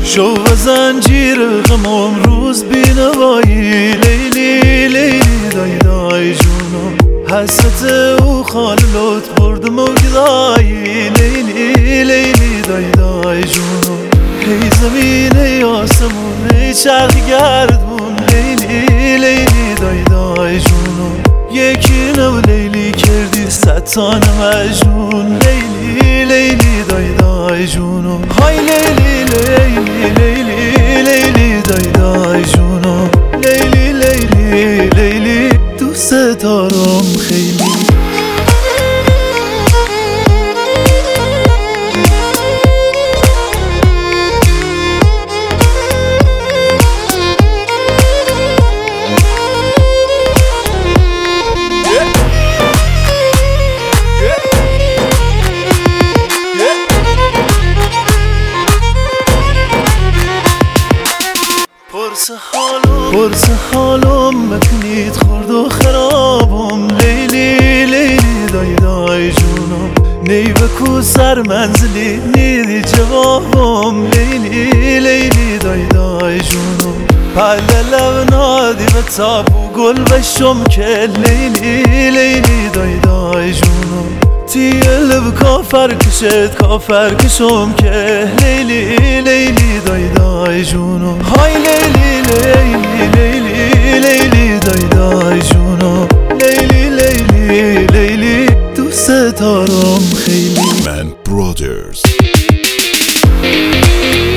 شو و زنجیر غمم روز بینوایی لیلی لیلی دای دای جونم حسرت او خاللوت بردم و گدایی لیلی لیلی دای دای جونم ای زمین ای آسمون ای چرخ گردون لیلی لیلی دای دای جونم یکی نو لیلی کردی ستان مجنون لیلی لیلی دای دای جونم های لیلی لیلی لیلی لیلی دای دای جونم لیلی لیلی لیلی دوست دارم خیلی پرس حالم مکنید خورد و خرابم لیلی لیلی دای دای جونم نیوه کو سر منزلی نیدی جوابم لیلی لیلی دای دای جونم پله لب نادی و تابو گل بشم که لیلی لیلی دای دای جونم تیل کافر کشم که لیلی لیلی دای دای جونم های لیلی لیلی لیلی لیلی دای دای جونم لیلی لیلی لیلی دوست دارم خیلی Man Brothers.